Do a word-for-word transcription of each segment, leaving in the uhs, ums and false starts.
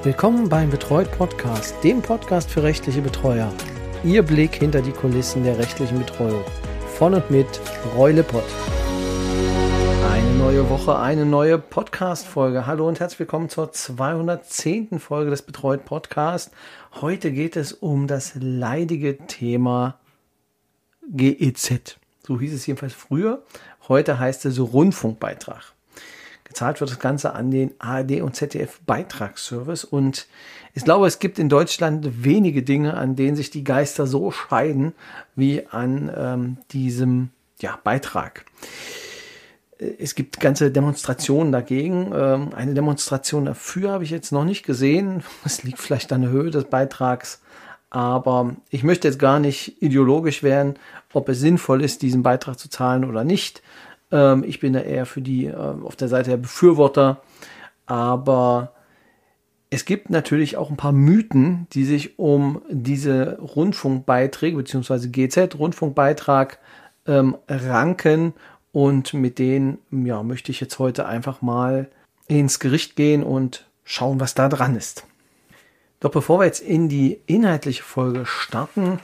Willkommen beim Betreut Podcast, dem Podcast für rechtliche Betreuer. Ihr Blick hinter die Kulissen der rechtlichen Betreuung. Von und mit Roy Lippert. Eine neue Woche, eine neue Podcast-Folge. Hallo und herzlich willkommen zur zweihundertzehnten Folge des Betreut Podcast. Heute geht es um das leidige Thema G E Z. So hieß es jedenfalls früher. Heute heißt es Rundfunkbeitrag. Gezahlt wird das Ganze an den A R D und Z D F-Beitragsservice. Und ich glaube, es gibt in Deutschland wenige Dinge, an denen sich die Geister so scheiden, wie an ähm, diesem ja, Beitrag. Es gibt ganze Demonstrationen dagegen. Ähm, eine Demonstration dafür habe ich jetzt noch nicht gesehen. Es liegt vielleicht an der Höhe des Beitrags. Aber ich möchte jetzt gar nicht ideologisch werden, ob es sinnvoll ist, diesen Beitrag zu zahlen oder nicht. Ich bin da eher für die äh, auf der Seite der Befürworter, aber es gibt natürlich auch ein paar Mythen, die sich um diese Rundfunkbeiträge bzw. G E Z-Rundfunkbeitrag ähm, ranken, und mit denen ja, möchte ich jetzt heute einfach mal ins Gericht gehen und schauen, was da dran ist. Doch bevor wir jetzt in die inhaltliche Folge starten,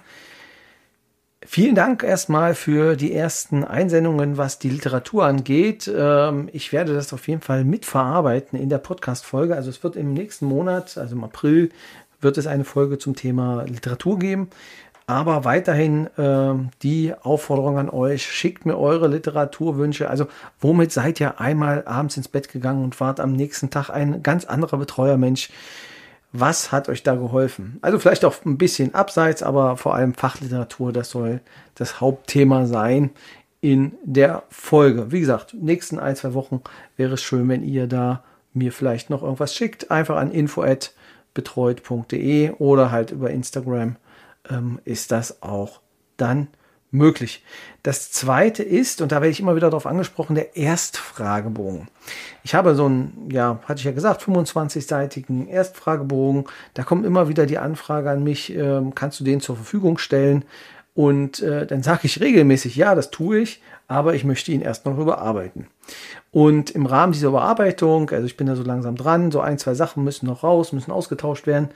vielen Dank erstmal für die ersten Einsendungen, was die Literatur angeht. Ich werde das auf jeden Fall mitverarbeiten in der Podcast-Folge. Also es wird im nächsten Monat, also im April, wird es eine Folge zum Thema Literatur geben. Aber weiterhin äh, die Aufforderung an euch, schickt mir eure Literaturwünsche. Also womit seid ihr einmal abends ins Bett gegangen und wart am nächsten Tag ein ganz anderer Betreuermensch? Was hat euch da geholfen? Also vielleicht auch ein bisschen abseits, aber vor allem Fachliteratur, das soll das Hauptthema sein in der Folge. Wie gesagt, nächsten ein, zwei Wochen wäre es schön, wenn ihr da mir vielleicht noch irgendwas schickt. Einfach an info at betreut punkt de oder halt über Instagram ähm, ist das auch dann möglich. Das zweite ist, und da werde ich immer wieder darauf angesprochen, der Erstfragebogen. Ich habe so einen, ja, hatte ich ja gesagt, fünfundzwanzig-seitigen Erstfragebogen. Da kommt immer wieder die Anfrage an mich, äh, kannst du den zur Verfügung stellen? Und äh, dann sage ich regelmäßig, ja, das tue ich, aber ich möchte ihn erst noch überarbeiten. Und im Rahmen dieser Überarbeitung, also ich bin da so langsam dran, so ein, zwei Sachen müssen noch raus, müssen ausgetauscht werden,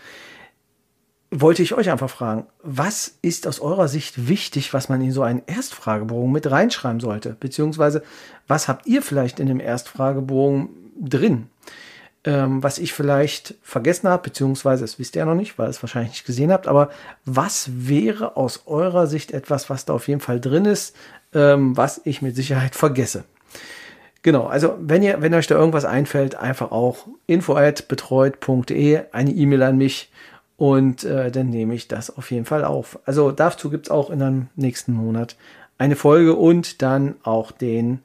wollte ich euch einfach fragen, was ist aus eurer Sicht wichtig, was man in so einen Erstfragebogen mit reinschreiben sollte? Beziehungsweise, was habt ihr vielleicht in dem Erstfragebogen drin? Ähm, was ich vielleicht vergessen habe, beziehungsweise, das wisst ihr ja noch nicht, weil ihr es wahrscheinlich nicht gesehen habt, aber was wäre aus eurer Sicht etwas, was da auf jeden Fall drin ist, ähm, was ich mit Sicherheit vergesse? Genau, also wenn ihr, wenn euch da irgendwas einfällt, einfach auch info at betreut punkt de, eine E-Mail an mich. Und äh, dann nehme ich das auf jeden Fall auf. Also dazu gibt es auch in einem nächsten Monat eine Folge und dann auch den,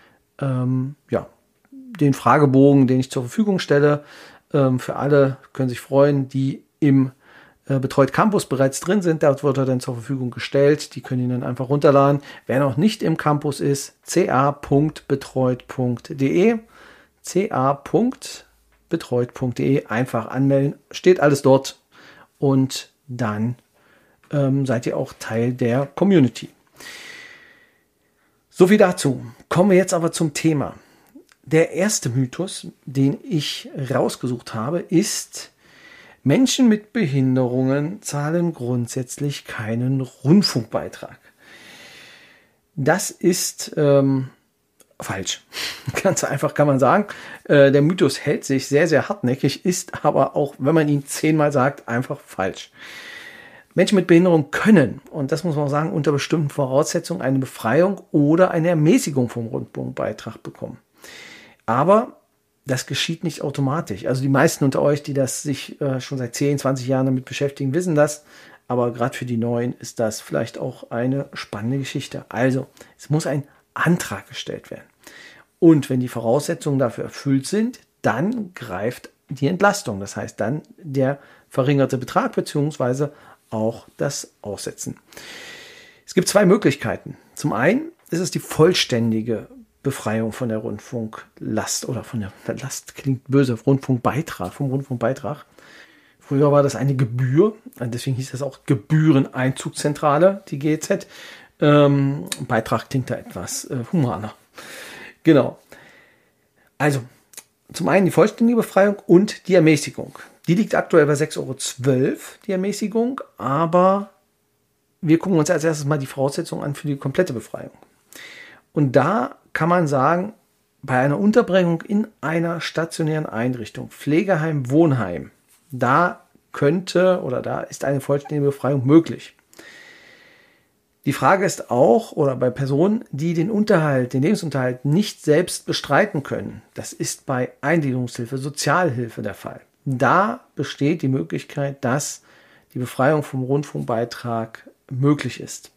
ähm, ja, den Fragebogen, den ich zur Verfügung stelle. Ähm, für alle können sich freuen, die im äh, Betreut Campus bereits drin sind. Dort wird er dann zur Verfügung gestellt. Die können ihn dann einfach runterladen. Wer noch nicht im Campus ist, c a punkt betreut punkt de, c a punkt betreut punkt de, einfach anmelden. Steht alles dort. Und dann ähm, seid ihr auch Teil der Community. So viel dazu. Kommen wir jetzt aber zum Thema. Der erste Mythos, den ich rausgesucht habe, ist, Menschen mit Behinderungen zahlen grundsätzlich keinen Rundfunkbeitrag. Das ist ähm, falsch. Ganz einfach kann man sagen. Äh, der Mythos hält sich sehr, sehr hartnäckig, ist aber auch, wenn man ihn zehnmal sagt, einfach falsch. Menschen mit Behinderung können, und das muss man auch sagen, unter bestimmten Voraussetzungen eine Befreiung oder eine Ermäßigung vom Rundfunkbeitrag bekommen. Aber das geschieht nicht automatisch. Also die meisten unter euch, die das sich äh, schon seit zehn, zwanzig Jahren damit beschäftigen, wissen das. Aber gerade für die Neuen ist das vielleicht auch eine spannende Geschichte. Also, es muss ein Antrag gestellt werden. Und wenn die Voraussetzungen dafür erfüllt sind, dann greift die Entlastung. Das heißt dann der verringerte Betrag bzw. auch das Aussetzen. Es gibt zwei Möglichkeiten. Zum einen ist es die vollständige Befreiung von der Rundfunklast oder von der Last, klingt böse, Rundfunkbeitrag, vom Rundfunkbeitrag. Früher war das eine Gebühr, deswegen hieß das auch Gebühreneinzugszentrale, die G E Z. Ähm, Beitrag klingt da etwas äh, humaner. Genau. Also, zum einen die vollständige Befreiung und die Ermäßigung. Die liegt aktuell bei sechs Euro zwölf, die Ermäßigung, aber wir gucken uns als erstes mal die Voraussetzungen an für die komplette Befreiung. Und da kann man sagen, bei einer Unterbringung in einer stationären Einrichtung, Pflegeheim, Wohnheim, da könnte oder da ist eine vollständige Befreiung möglich. Die Frage ist auch, oder bei Personen, die den Unterhalt, den Lebensunterhalt nicht selbst bestreiten können, das ist bei Eingliederungshilfe, Sozialhilfe der Fall. Da besteht die Möglichkeit, dass die Befreiung vom Rundfunkbeitrag möglich ist.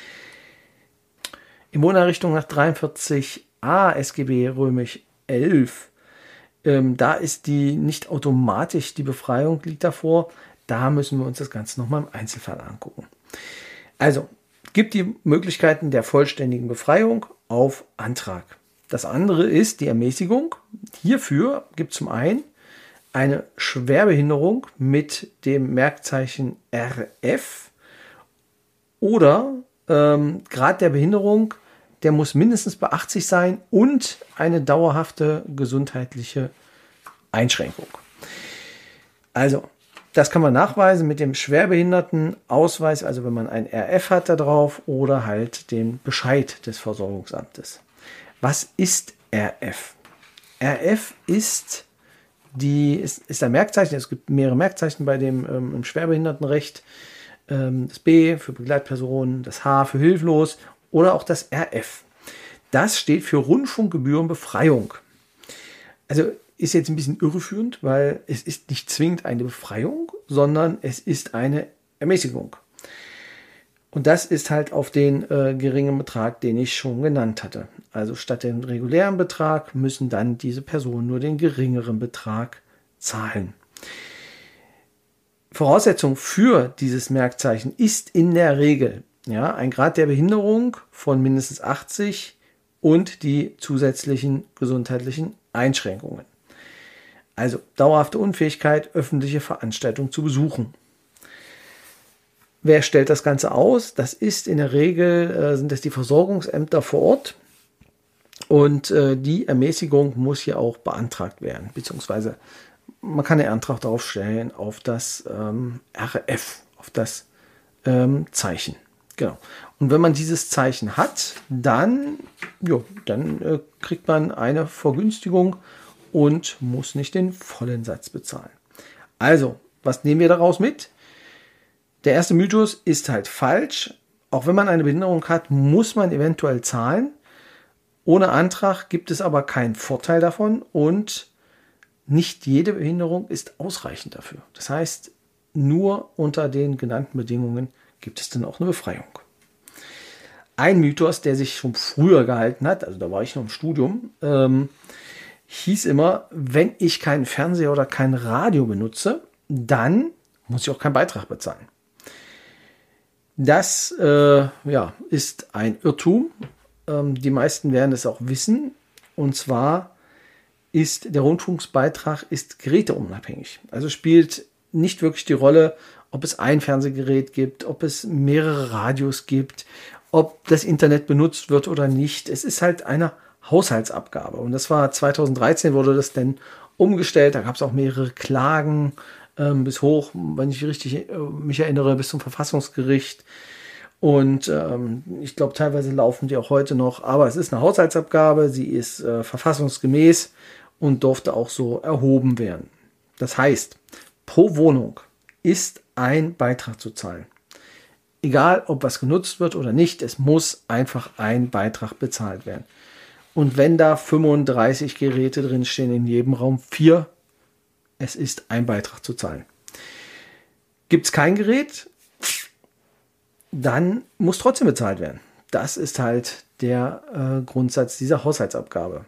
In Wohneinrichtungen nach dreiundvierzig a S G B römisch elf, ähm, da ist die nicht automatisch, die Befreiung liegt davor. Da müssen wir uns das Ganze nochmal im Einzelfall angucken. Also, gibt die Möglichkeiten der vollständigen Befreiung auf Antrag. Das andere ist die Ermäßigung. Hierfür gibt es zum einen eine Schwerbehinderung mit dem Merkzeichen R F oder ähm, Grad der Behinderung, der muss mindestens bei achtzig sein und eine dauerhafte gesundheitliche Einschränkung. Also, das kann man nachweisen mit dem Schwerbehindertenausweis, also wenn man ein R F hat da drauf oder halt den Bescheid des Versorgungsamtes. Was ist R F? R F ist Die ist, ist ein Merkzeichen, es gibt mehrere Merkzeichen bei dem ähm, im Schwerbehindertenrecht. Ähm, das B für Begleitpersonen, das H für hilflos oder auch das R F. Das steht für Rundfunkgebührenbefreiung. Also ist jetzt ein bisschen irreführend, weil es ist nicht zwingend eine Befreiung, sondern es ist eine Ermäßigung. Und das ist halt auf den äh, geringen Betrag, den ich schon genannt hatte. Also statt dem regulären Betrag müssen dann diese Personen nur den geringeren Betrag zahlen. Voraussetzung für dieses Merkzeichen ist in der Regel ja, ein Grad der Behinderung von mindestens achtzig und die zusätzlichen gesundheitlichen Einschränkungen. Also dauerhafte Unfähigkeit, öffentliche Veranstaltungen zu besuchen. Wer stellt das Ganze aus? Das ist in der Regel, äh, sind das die Versorgungsämter vor Ort. Und äh, die Ermäßigung muss hier auch beantragt werden. Beziehungsweise man kann den Antrag darauf stellen, auf das ähm, R F, auf das ähm, Zeichen. Genau. Und wenn man dieses Zeichen hat, dann, jo, dann äh, kriegt man eine Vergünstigung und muss nicht den vollen Satz bezahlen. Also, was nehmen wir daraus mit? Der erste Mythos ist halt falsch. Auch wenn man eine Behinderung hat, muss man eventuell zahlen. Ohne Antrag gibt es aber keinen Vorteil davon und nicht jede Behinderung ist ausreichend dafür. Das heißt, nur unter den genannten Bedingungen gibt es dann auch eine Befreiung. Ein Mythos, der sich schon früher gehalten hat, also da war ich noch im Studium, ähm, hieß immer, wenn ich keinen Fernseher oder kein Radio benutze, dann muss ich auch keinen Beitrag bezahlen. Das äh, ja, ist ein Irrtum. Ähm, die meisten werden es auch wissen. Und zwar ist der Rundfunksbeitrag ist geräteunabhängig. Also spielt nicht wirklich die Rolle, ob es ein Fernsehgerät gibt, ob es mehrere Radios gibt, ob das Internet benutzt wird oder nicht. Es ist halt eine Haushaltsabgabe. Und das war zweitausenddreizehn wurde das dann umgestellt. Da gab es auch mehrere Klagen ähm, bis hoch, wenn ich richtig äh, mich erinnere, bis zum Verfassungsgericht. Und ähm, ich glaube, teilweise laufen die auch heute noch. Aber es ist eine Haushaltsabgabe. Sie ist äh, verfassungsgemäß und durfte auch so erhoben werden. Das heißt, pro Wohnung ist ein Beitrag zu zahlen. Egal, ob was genutzt wird oder nicht, es muss einfach ein Beitrag bezahlt werden. Und wenn da fünfunddreißig Geräte drinstehen, in jedem Raum vier, es ist ein Beitrag zu zahlen. Gibt es kein Gerät, dann muss trotzdem bezahlt werden. Das ist halt der äh, Grundsatz dieser Haushaltsabgabe.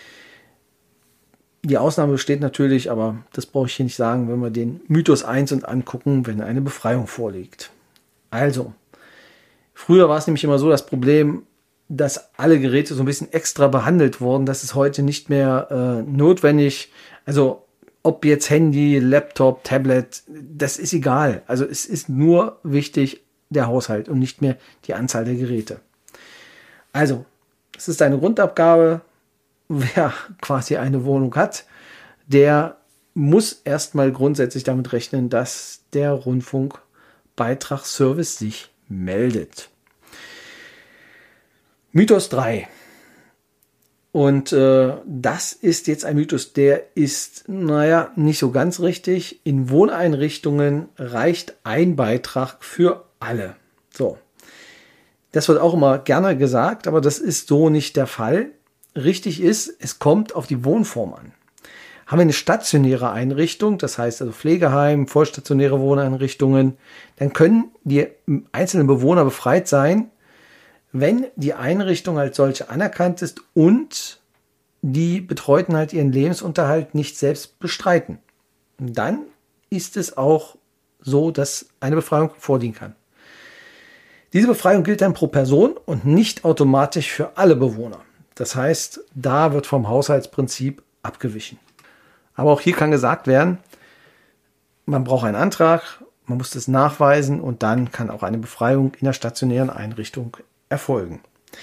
Die Ausnahme besteht natürlich, aber das brauche ich hier nicht sagen, wenn wir den Mythos eins und angucken, wenn eine Befreiung vorliegt. Also, früher war es nämlich immer so, das Problem, dass alle Geräte so ein bisschen extra behandelt wurden. Das ist heute nicht mehr äh, notwendig. Also, ob jetzt Handy, Laptop, Tablet, das ist egal. Also, es ist nur wichtig, der Haushalt und nicht mehr die Anzahl der Geräte. Also, es ist eine Grundabgabe. Wer quasi eine Wohnung hat, der muss erstmal grundsätzlich damit rechnen, dass der Rundfunkbeitragsservice sich meldet. Mythos drei. Und äh, das ist jetzt ein Mythos, der ist, naja, nicht so ganz richtig. In Wohneinrichtungen reicht ein Beitrag für alle. So. Das wird auch immer gerne gesagt, aber das ist so nicht der Fall. Richtig ist, es kommt auf die Wohnform an. Haben wir eine stationäre Einrichtung, das heißt also Pflegeheim, vollstationäre Wohneinrichtungen, dann können die einzelnen Bewohner befreit sein, wenn die Einrichtung als solche anerkannt ist und die Betreuten halt ihren Lebensunterhalt nicht selbst bestreiten. Und dann ist es auch so, dass eine Befreiung vorliegen kann. Diese Befreiung gilt dann pro Person und nicht automatisch für alle Bewohner. Das heißt, da wird vom Haushaltsprinzip abgewichen. Aber auch hier kann gesagt werden, man braucht einen Antrag, man muss das nachweisen und dann kann auch eine Befreiung in der stationären Einrichtung erfolgen.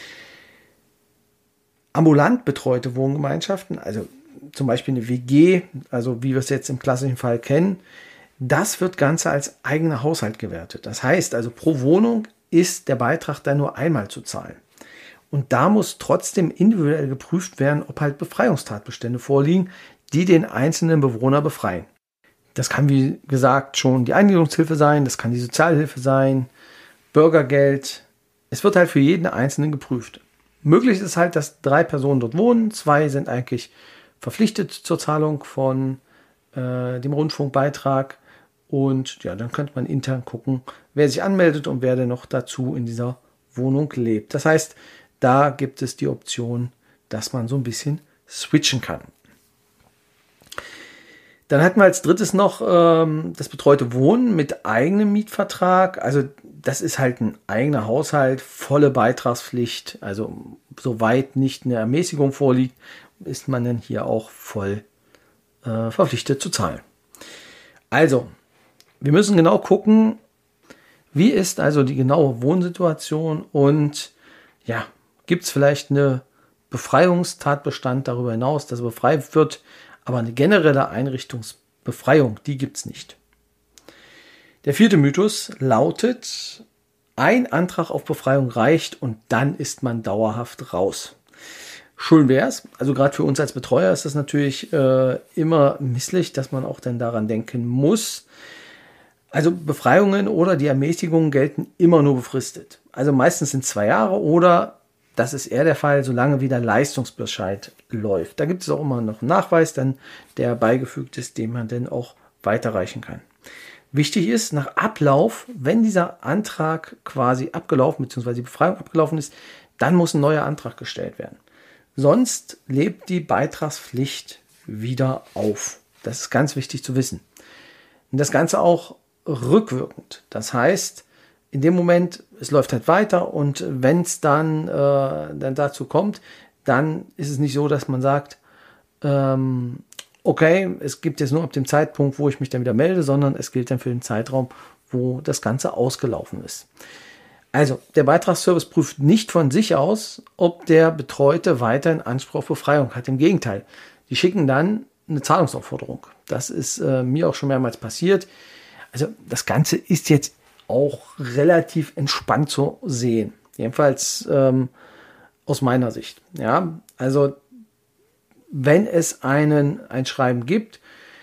Ambulant betreute Wohngemeinschaften, also zum Beispiel eine W G, also wie wir es jetzt im klassischen Fall kennen, das wird Ganze als eigener Haushalt gewertet. Das heißt also, pro Wohnung ist der Beitrag dann nur einmal zu zahlen. Und da muss trotzdem individuell geprüft werden, ob halt Befreiungstatbestände vorliegen, die den einzelnen Bewohner befreien. Das kann, wie gesagt, schon die Eingliederungshilfe sein, das kann die Sozialhilfe sein, Bürgergeld. Es wird halt für jeden Einzelnen geprüft. Möglich ist halt, dass drei Personen dort wohnen, zwei sind eigentlich verpflichtet zur Zahlung von äh, dem Rundfunkbeitrag und ja, dann könnte man intern gucken, wer sich anmeldet und wer denn noch dazu in dieser Wohnung lebt. Das heißt, da gibt es die Option, dass man so ein bisschen switchen kann. Dann hatten wir als drittes noch ähm, das betreute Wohnen mit eigenem Mietvertrag. Also das ist halt ein eigener Haushalt, volle Beitragspflicht. Also soweit nicht eine Ermäßigung vorliegt, ist man dann hier auch voll äh, verpflichtet zu zahlen. Also, wir müssen genau gucken, wie ist also die genaue Wohnsituation und ja, gibt es vielleicht eine Befreiungstatbestand darüber hinaus, dass er befreit wird, aber eine generelle Einrichtungsbefreiung, die gibt es nicht. Der vierte Mythos lautet, ein Antrag auf Befreiung reicht und dann ist man dauerhaft raus. Schön wäre es, also gerade für uns als Betreuer ist das natürlich äh, immer misslich, dass man auch dann daran denken muss. Also Befreiungen oder die Ermäßigungen gelten immer nur befristet. Also meistens sind zwei Jahre oder das ist eher der Fall, solange wie der Leistungsbescheid läuft. Da gibt es auch immer noch einen Nachweis, dann, der beigefügt ist, den man dann auch weiterreichen kann. Wichtig ist, nach Ablauf, wenn dieser Antrag quasi abgelaufen bzw. die Befreiung abgelaufen ist, dann muss ein neuer Antrag gestellt werden. Sonst lebt die Beitragspflicht wieder auf. Das ist ganz wichtig zu wissen. Und das Ganze auch rückwirkend. Das heißt, in dem Moment, es läuft halt weiter und wenn es dann, äh, dann dazu kommt, dann ist es nicht so, dass man sagt, ähm, okay, es gibt jetzt nur ab dem Zeitpunkt, wo ich mich dann wieder melde, sondern es gilt dann für den Zeitraum, wo das Ganze ausgelaufen ist. Also, der Beitragsservice prüft nicht von sich aus, ob der Betreute weiterhin Anspruch auf Befreiung hat. Im Gegenteil, die schicken dann eine Zahlungsaufforderung. Das ist äh, mir auch schon mehrmals passiert. Also, das Ganze ist jetzt auch relativ entspannt zu sehen. Jedenfalls ähm, aus meiner Sicht. Ja, also wenn es einen, ein Schreiben gibt,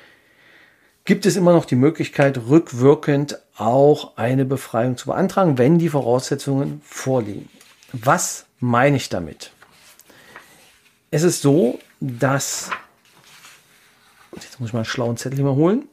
gibt es immer noch die Möglichkeit, rückwirkend auch eine Befreiung zu beantragen, wenn die Voraussetzungen vorliegen. Was meine ich damit? Es ist so, dass, jetzt muss ich mal einen schlauen Zettel mal holen,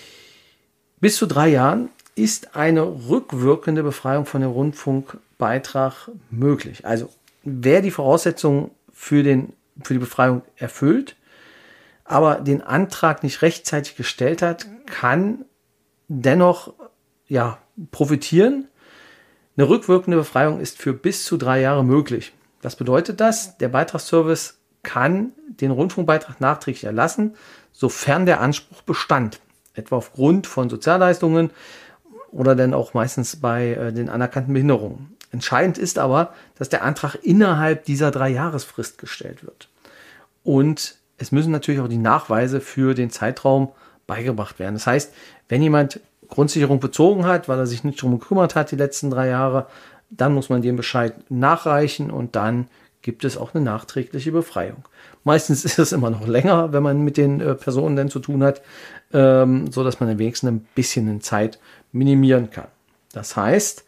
bis zu drei Jahren ist eine rückwirkende Befreiung von dem Rundfunkbeitrag möglich. Also wer die Voraussetzungen für, den, für die Befreiung erfüllt, aber den Antrag nicht rechtzeitig gestellt hat, kann dennoch ja, profitieren. Eine rückwirkende Befreiung ist für bis zu drei Jahre möglich. Was bedeutet das? Der Beitragsservice kann den Rundfunkbeitrag nachträglich erlassen, sofern der Anspruch bestand, etwa aufgrund von Sozialleistungen oder dann auch meistens bei äh, den anerkannten Behinderungen. Entscheidend ist aber, dass der Antrag innerhalb dieser drei Jahresfrist gestellt wird. Und es müssen natürlich auch die Nachweise für den Zeitraum beigebracht werden. Das heißt, wenn jemand Grundsicherung bezogen hat, weil er sich nicht darum gekümmert hat die letzten drei Jahre, dann muss man den Bescheid nachreichen und dann gibt es auch eine nachträgliche Befreiung. Meistens ist es immer noch länger, wenn man mit den äh, Personen dann zu tun hat, ähm, so dass man am wenigsten ein bisschen in Zeit minimieren kann. Das heißt,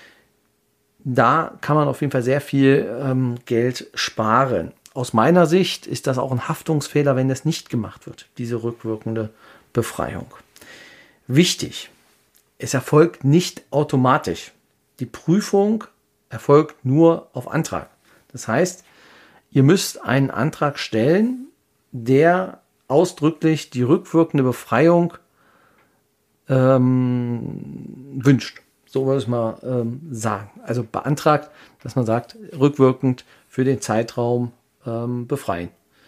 da kann man auf jeden Fall sehr viel ähm, Geld sparen. Aus meiner Sicht ist das auch ein Haftungsfehler, wenn das nicht gemacht wird, diese rückwirkende Befreiung. Wichtig, es erfolgt nicht automatisch. Die Prüfung erfolgt nur auf Antrag. Das heißt, ihr müsst einen Antrag stellen, der ausdrücklich die rückwirkende Befreiung ähm, wünscht. So würde ich mal ähm, sagen. Also beantragt, dass man sagt, rückwirkend für den Zeitraum ähm, befreien.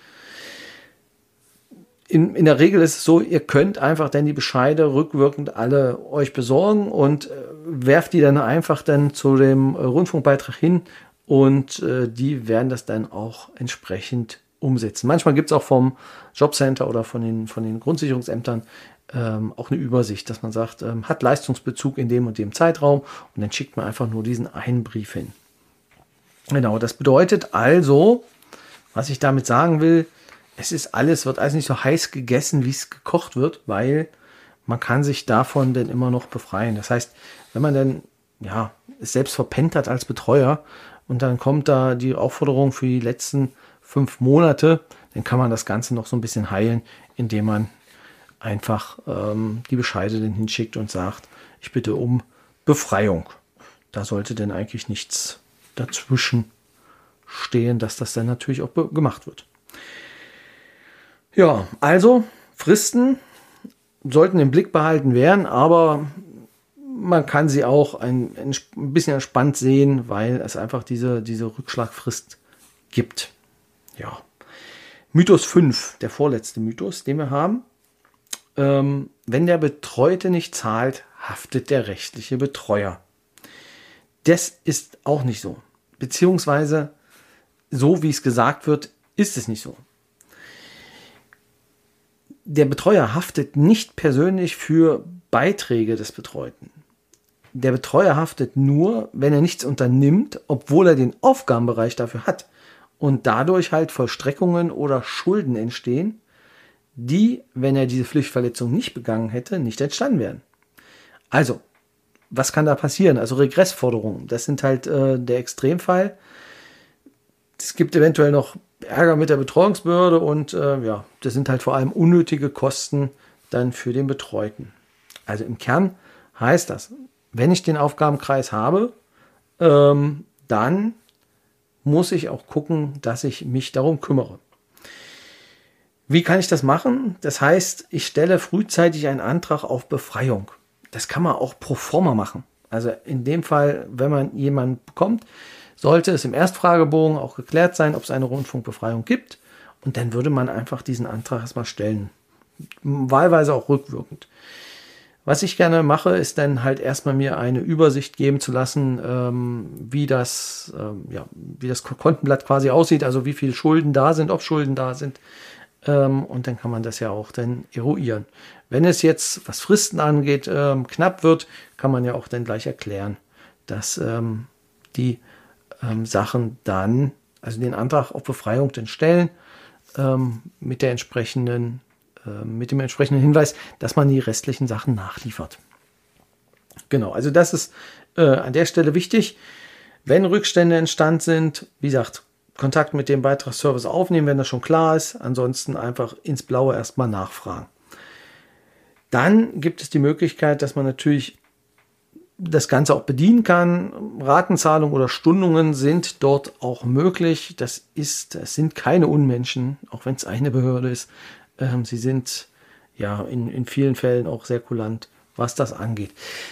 In, in der Regel ist es so, ihr könnt einfach dann die Bescheide rückwirkend alle euch besorgen und äh, werft die dann einfach dann zu dem äh, Rundfunkbeitrag hin und äh, die werden das dann auch entsprechend umsetzen. Manchmal gibt es auch vom Jobcenter oder von den, von den Grundsicherungsämtern ähm, auch eine Übersicht, dass man sagt, ähm, hat Leistungsbezug in dem und dem Zeitraum und dann schickt man einfach nur diesen einen Brief hin. Genau, das bedeutet also, was ich damit sagen will, es ist alles, wird alles nicht so heiß gegessen, wie es gekocht wird, weil man kann sich davon dann immer noch befreien. Das heißt, wenn man dann ja, es selbst verpennt hat als Betreuer und dann kommt da die Aufforderung für die letzten fünf Monate, dann kann man das Ganze noch so ein bisschen heilen, indem man einfach ähm, die Bescheide dann hinschickt und sagt, ich bitte um Befreiung. Da sollte dann eigentlich nichts dazwischen stehen, dass das dann natürlich auch be- gemacht wird. Ja, also Fristen sollten im Blick behalten werden, aber man kann sie auch ein, ein bisschen entspannt sehen, weil es einfach diese, diese Rückschlagfrist gibt. Ja. Mythos fünf, der vorletzte Mythos, den wir haben. Ähm, wenn der Betreute nicht zahlt, haftet der rechtliche Betreuer. Das ist auch nicht so. Beziehungsweise, so wie es gesagt wird, ist es nicht so. Der Betreuer haftet nicht persönlich für Beiträge des Betreuten. Der Betreuer haftet nur, wenn er nichts unternimmt, obwohl er den Aufgabenbereich dafür hat und dadurch halt Vollstreckungen oder Schulden entstehen, die, wenn er diese Pflichtverletzung nicht begangen hätte, nicht entstanden wären. Also, was kann da passieren? Also Regressforderungen, das sind halt äh, der Extremfall. Es gibt eventuell noch Ärger mit der Betreuungsbehörde und äh, ja, das sind halt vor allem unnötige Kosten dann für den Betreuten. Also im Kern heißt das, wenn ich den Aufgabenkreis habe, ähm, dann muss ich auch gucken, dass ich mich darum kümmere. Wie kann ich das machen? Das heißt, ich stelle frühzeitig einen Antrag auf Befreiung. Das kann man auch pro forma machen. Also in dem Fall, wenn man jemanden bekommt, sollte es im Erstfragebogen auch geklärt sein, ob es eine Rundfunkbefreiung gibt. Und dann würde man einfach diesen Antrag erstmal stellen. Wahlweise auch rückwirkend. Was ich gerne mache, ist dann halt erstmal mir eine Übersicht geben zu lassen, ähm, wie das, ähm, ja, wie das Kontenblatt quasi aussieht, also wie viele Schulden da sind, ob Schulden da sind. Ähm, und dann kann man das ja auch dann eruieren. Wenn es jetzt, was Fristen angeht, ähm, knapp wird, kann man ja auch dann gleich erklären, dass ähm, die ähm, Sachen dann, also den Antrag auf Befreiung dann stellen, ähm, mit der entsprechenden mit dem entsprechenden Hinweis, dass man die restlichen Sachen nachliefert. Genau, also das ist äh, an der Stelle wichtig. Wenn Rückstände entstanden sind, wie gesagt, Kontakt mit dem Beitragsservice aufnehmen, wenn das schon klar ist. Ansonsten einfach ins Blaue erstmal nachfragen. Dann gibt es die Möglichkeit, dass man natürlich das Ganze auch bedienen kann. Ratenzahlung oder Stundungen sind dort auch möglich. Das ist, es sind keine Unmenschen, auch wenn es eine Behörde ist. Ähm, sie sind ja in, in vielen Fällen auch sehr kulant, was das angeht.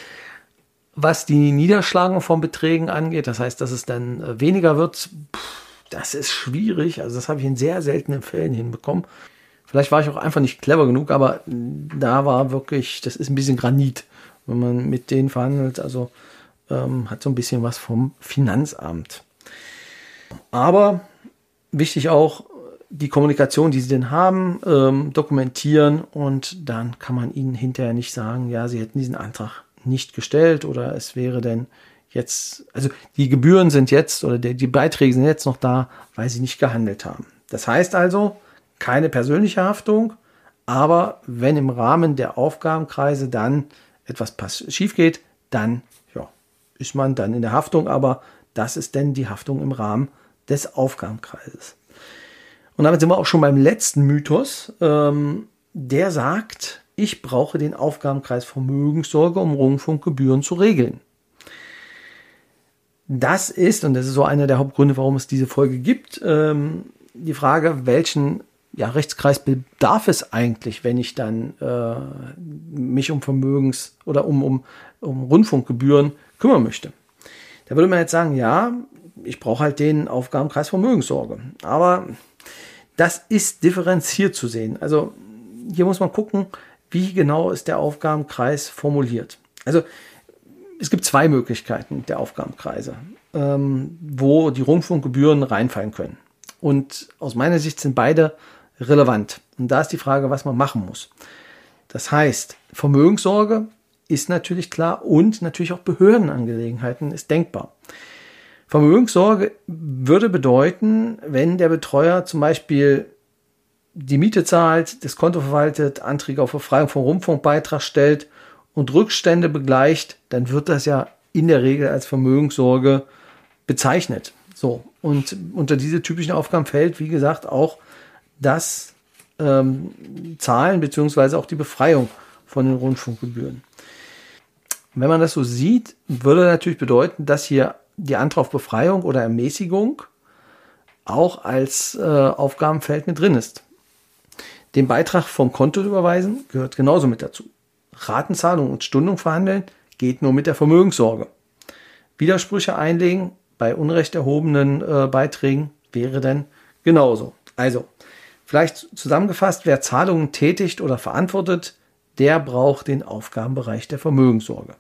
Was die Niederschlagung von Beträgen angeht, das heißt, dass es dann äh, weniger wird, pff, das ist schwierig. Also das habe ich in sehr seltenen Fällen hinbekommen. Vielleicht war ich auch einfach nicht clever genug, aber da war wirklich, das ist ein bisschen Granit, wenn man mit denen verhandelt. Also ähm, hat so ein bisschen was vom Finanzamt. Aber wichtig auch, die Kommunikation, die sie denn haben, ähm, dokumentieren und dann kann man ihnen hinterher nicht sagen, ja, sie hätten diesen Antrag nicht gestellt oder es wäre denn jetzt, also die Gebühren sind jetzt oder die, die Beiträge sind jetzt noch da, weil sie nicht gehandelt haben. Das heißt also, keine persönliche Haftung, aber wenn im Rahmen der Aufgabenkreise dann etwas schief geht, dann ja, ist man dann in der Haftung, aber das ist denn die Haftung im Rahmen des Aufgabenkreises. Und damit sind wir auch schon beim letzten Mythos. Ähm, der sagt, ich brauche den Aufgabenkreis Vermögenssorge, um Rundfunkgebühren zu regeln. Das ist, und das ist so einer der Hauptgründe, warum es diese Folge gibt, ähm, die Frage, welchen ja, Rechtskreis bedarf es eigentlich, wenn ich dann äh, mich um Vermögens- oder um, um, um Rundfunkgebühren kümmern möchte. Da würde man jetzt sagen, ja, ich brauche halt den Aufgabenkreis Vermögenssorge. Aber das ist differenziert zu sehen. Also hier muss man gucken, wie genau ist der Aufgabenkreis formuliert. Also es gibt zwei Möglichkeiten der Aufgabenkreise, ähm, wo die Rundfunkgebühren reinfallen können. Und aus meiner Sicht sind beide relevant. Und da ist die Frage, was man machen muss. Das heißt, Vermögenssorge ist natürlich klar und natürlich auch Behördenangelegenheiten ist denkbar. Vermögenssorge würde bedeuten, wenn der Betreuer zum Beispiel die Miete zahlt, das Konto verwaltet, Anträge auf Befreiung vom Rundfunkbeitrag stellt und Rückstände begleicht, dann wird das ja in der Regel als Vermögenssorge bezeichnet. So, und unter diese typischen Aufgaben fällt, wie gesagt, auch das ähm, Zahlen bzw. auch die Befreiung von den Rundfunkgebühren. Wenn man das so sieht, würde natürlich bedeuten, dass hier die Antrag auf Befreiung oder Ermäßigung auch als äh, Aufgabenfeld mit drin ist. Den Beitrag vom Konto überweisen gehört genauso mit dazu. Ratenzahlung und Stundung verhandeln geht nur mit der Vermögenssorge. Widersprüche einlegen bei unrecht erhobenen äh, Beiträgen wäre dann genauso. Also, vielleicht zusammengefasst, wer Zahlungen tätigt oder verantwortet, der braucht den Aufgabenbereich der Vermögenssorge.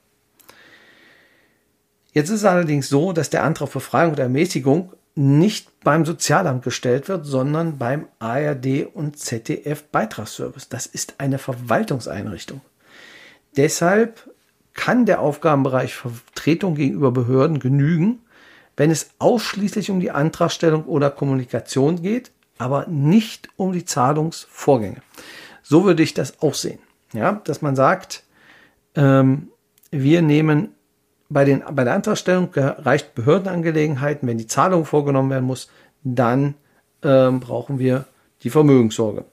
Jetzt ist es allerdings so, dass der Antrag auf Befreiung oder Ermäßigung nicht beim Sozialamt gestellt wird, sondern beim A R D und Z D F Beitragsservice. Das ist eine Verwaltungseinrichtung. Deshalb kann der Aufgabenbereich Vertretung gegenüber Behörden genügen, wenn es ausschließlich um die Antragstellung oder Kommunikation geht, aber nicht um die Zahlungsvorgänge. So würde ich das auch sehen. Ja, dass man sagt, ähm, wir nehmen bei, den, bei der Antragstellung reicht Behördenangelegenheiten, wenn die Zahlung vorgenommen werden muss, dann ähm, brauchen wir die Vermögenssorge.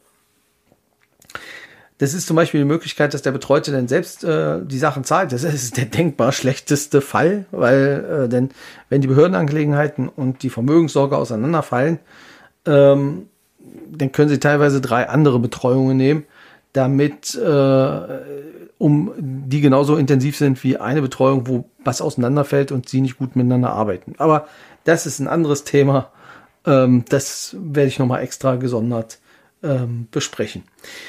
Das ist zum Beispiel die Möglichkeit, dass der Betreute dann selbst äh, die Sachen zahlt. Das ist der denkbar schlechteste Fall, weil äh, denn wenn die Behördenangelegenheiten und die Vermögenssorge auseinanderfallen, ähm, dann können sie teilweise drei andere Betreuungen nehmen, damit äh, um die genauso intensiv sind wie eine Betreuung, wo was auseinanderfällt und sie nicht gut miteinander arbeiten. Aber das ist ein anderes Thema. Ähm, das werde ich nochmal extra gesondert ähm, besprechen.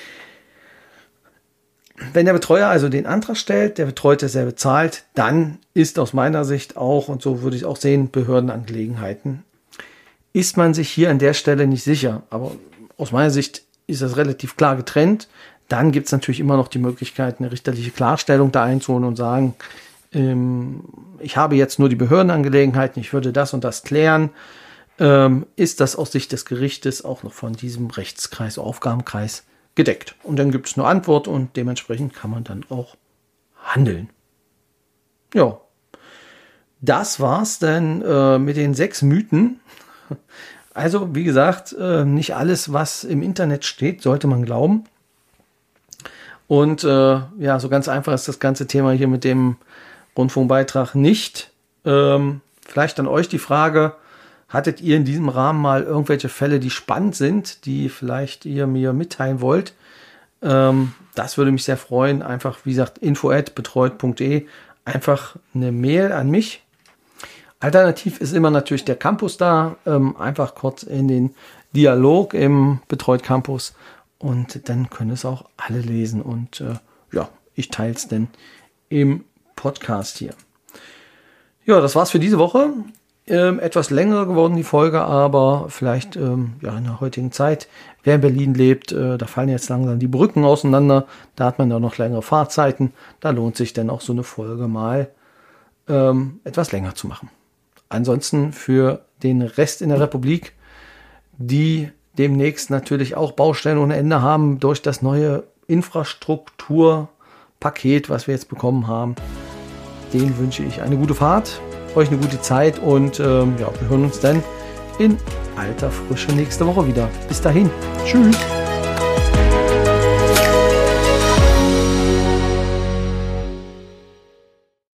Wenn der Betreuer also den Antrag stellt, der Betreute selber zahlt, dann ist aus meiner Sicht auch, und so würde ich auch sehen, Behördenangelegenheiten, ist man sich hier an der Stelle nicht sicher. Aber aus meiner Sicht ist das relativ klar getrennt. Dann gibt es natürlich immer noch die Möglichkeit, eine richterliche Klarstellung da einzuholen und sagen, ähm, ich habe jetzt nur die Behördenangelegenheiten, ich würde das und das klären. Ähm, ist das aus Sicht des Gerichtes auch noch von diesem Rechtskreis, Aufgabenkreis gedeckt? Und dann gibt es eine Antwort und dementsprechend kann man dann auch handeln. Ja, das war's dann äh, mit den sechs Mythen. Also, wie gesagt, äh, nicht alles, was im Internet steht, sollte man glauben. Und äh, ja, so ganz einfach ist das ganze Thema hier mit dem Rundfunkbeitrag nicht. Ähm, vielleicht an euch die Frage, hattet ihr in diesem Rahmen mal irgendwelche Fälle, die spannend sind, die vielleicht ihr mir mitteilen wollt? Ähm, das würde mich sehr freuen. Einfach, wie gesagt, info at betreut punkt de. Einfach eine Mail an mich. Alternativ ist immer natürlich der Campus da. Ähm, einfach kurz in den Dialog im Betreut Campus. Und dann können es auch alle lesen. Und äh, ja, ich teile es dann im Podcast hier. Ja, das war's für diese Woche. Ähm, etwas länger geworden die Folge, aber vielleicht ähm, ja, in der heutigen Zeit, wer in Berlin lebt, äh, da fallen jetzt langsam die Brücken auseinander, da hat man ja noch längere Fahrzeiten, da lohnt sich dann auch so eine Folge mal ähm, etwas länger zu machen. Ansonsten für den Rest in der Republik, die demnächst natürlich auch Baustellen ohne Ende haben durch das neue Infrastrukturpaket, was wir jetzt bekommen haben, denen wünsche ich eine gute Fahrt, euch eine gute Zeit und ähm, ja, wir hören uns dann in alter Frische nächste Woche wieder. Bis dahin. Tschüss.